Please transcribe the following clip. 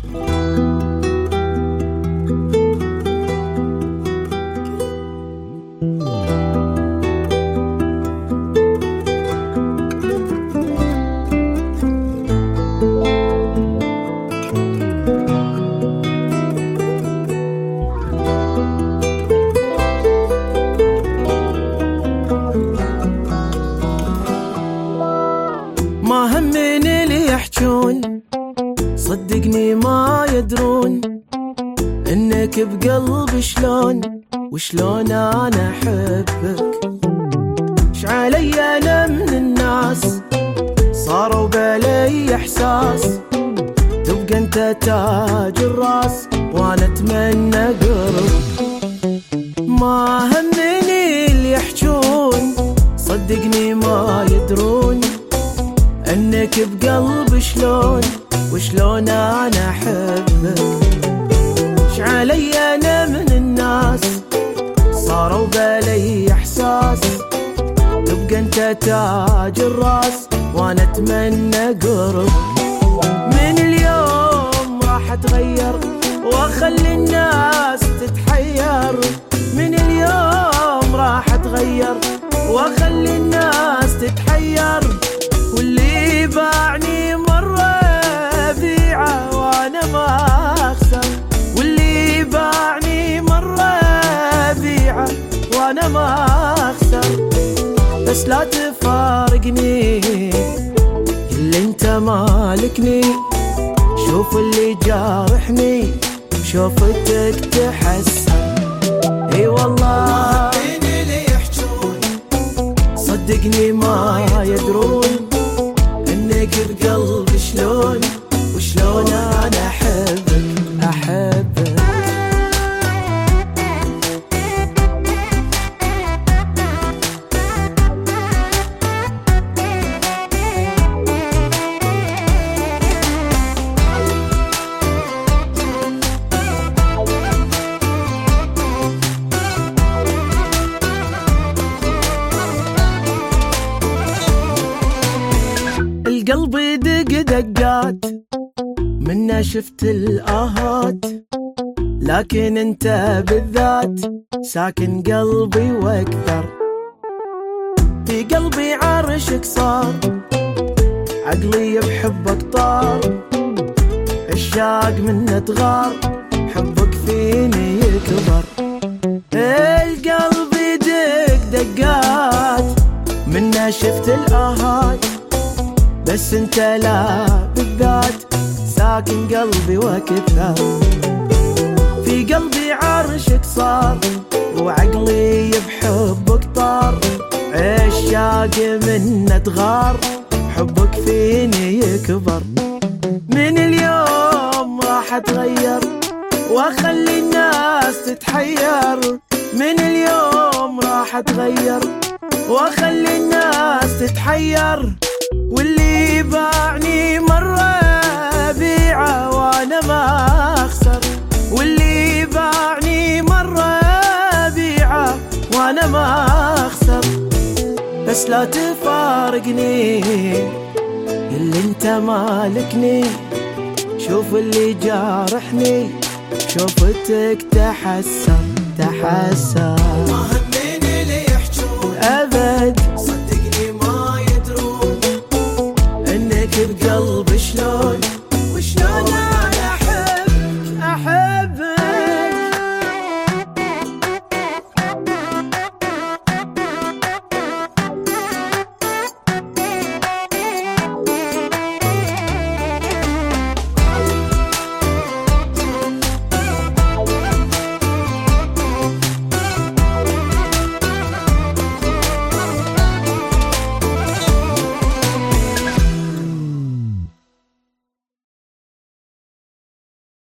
ما همني اللي يحجون، صدقني ما يدرون انك بقلبي شلون وشلون انا احبك. شعلي انا من الناس صاروا بلي احساس، تبقى انت تاج الراس وانا اتمنى قرب. ما همني اللي يحجون، صدقني ما يدرون انك بقلبي شلون وشلون انا احبك. شعلي انا من الناس صاروا بلي احساس، تبقى انت تاج الراس وانا اتمنى قرب. من اليوم راح اتغير واخلي الناس تتحير، من اليوم راح اتغير واخلي الناس تتحير. واللي باعني مرة بيعه وانا ما اخسر، واللي باعني مرة بيعه وانا ما اخسر. بس لا تفارقني اللي انت مالكني، شوف اللي جارحني شوفتك تحسن. اي والله اللي يحجون، صدقني ما يدرون انك بقلبي شلون وشلون انا احبك احبك. القلب يدق دقات منا شفت الآهات، لكن انت بالذات ساكن قلبي واكثر. في قلبي عرشك صار، عقلي بحبك طار، عشاق منه تغار، حبك فيني يكبر. القلب يدق دقات منا شفت الآهات، بس انت لا بالذات ساكن قلبي وكثر. في قلبي عرشك صار، وعقلي بحبك طار، عشاق منه تغار، حبك فيني يكبر. من اليوم راح اتغير واخلي الناس تتحير، من اليوم راح اتغير واخلي الناس تتحير. واللي باعني مرة بيعه وانا ما اخسر، واللي باعني مرة بيعه وانا ما اخسر. بس لا تفارقني اللي انت مالكني، شوف اللي جارحني شوفتك تحسن تحسن. ما همني اللي يحجون ابد، صدقني ما يدرون انك بقلبي شلون